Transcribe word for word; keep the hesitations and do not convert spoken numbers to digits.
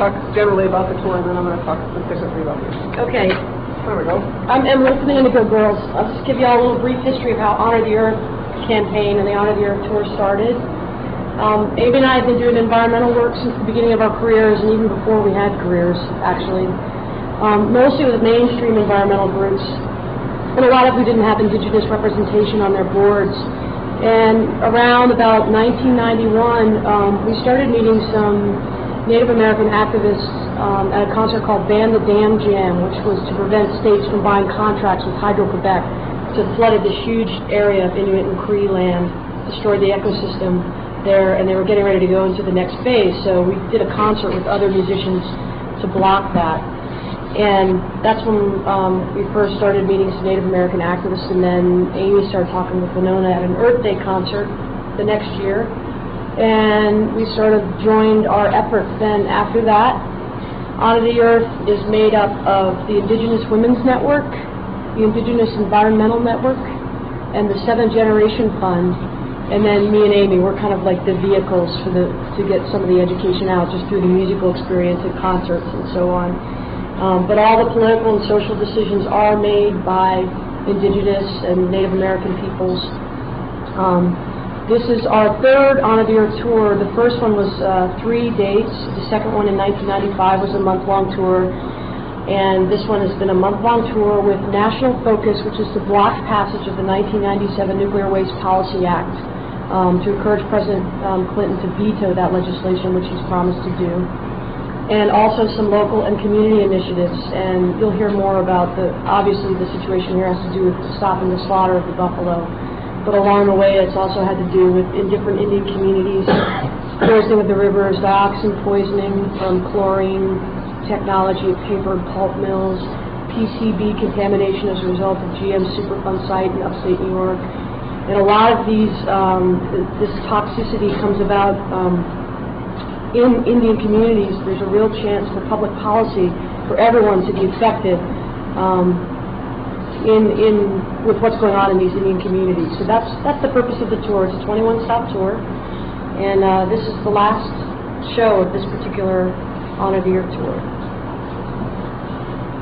talk generally about the tour, and then I'm going to talk specifically about this. Okay. There we go. I'm Emily from the Indigo Girls. I'll just give you all a little brief history of how Honor the Earth campaign and the Honor the Earth tour started. Um, Amy and I have been doing environmental work since the beginning of our careers, and even before we had careers, actually. Um, mostly with mainstream environmental groups, and a lot of who didn't have Indigenous representation on their boards. And around about nineteen ninety-one, um, we started meeting some Native American activists um, at a concert called Ban the Dam Jam, which was to prevent states from buying contracts with Hydro-Quebec to flood this huge area of Inuit and Cree land, destroy the ecosystem there, and they were getting ready to go into the next phase. So we did a concert with other musicians to block that. And that's when um, we first started meeting some Native American activists, and then Amy started talking with Winona at an Earth Day concert the next year. And we sort of joined our efforts then after that. Honor the Earth is made up of the Indigenous Women's Network, the Indigenous Environmental Network, and the Seventh Generation Fund. And then me and Amy, we're kind of like the vehicles for the to get some of the education out just through the musical experience at concerts and so on. Um, but all the political and social decisions are made by Indigenous and Native American peoples. Um, This is our third Honor the Earth tour. The first one was uh, three dates. The second one in nineteen ninety-five was a month-long tour. And this one has been a month-long tour with national focus, which is to block passage of the nineteen ninety-seven Nuclear Waste Policy Act um, to encourage President um, Clinton to veto that legislation, which he's promised to do. And also some local and community initiatives. And you'll hear more about the, obviously the situation here has to do with stopping the slaughter of the buffalo. But along the way, it's also had to do with, in different Indian communities, poisoning of the rivers, dioxin poisoning from chlorine technology at paper and pulp mills, P C B contamination as a result of G M Superfund site in upstate New York. And a lot of these, um, this toxicity comes about um, in Indian communities. There's a real chance for public policy for everyone to be affected. Um, In, in with what's going on in these Indian communities. So that's that's the purpose of the tour. It's a twenty-one stop tour, and uh, this is the last show of this particular Honor the Earth tour.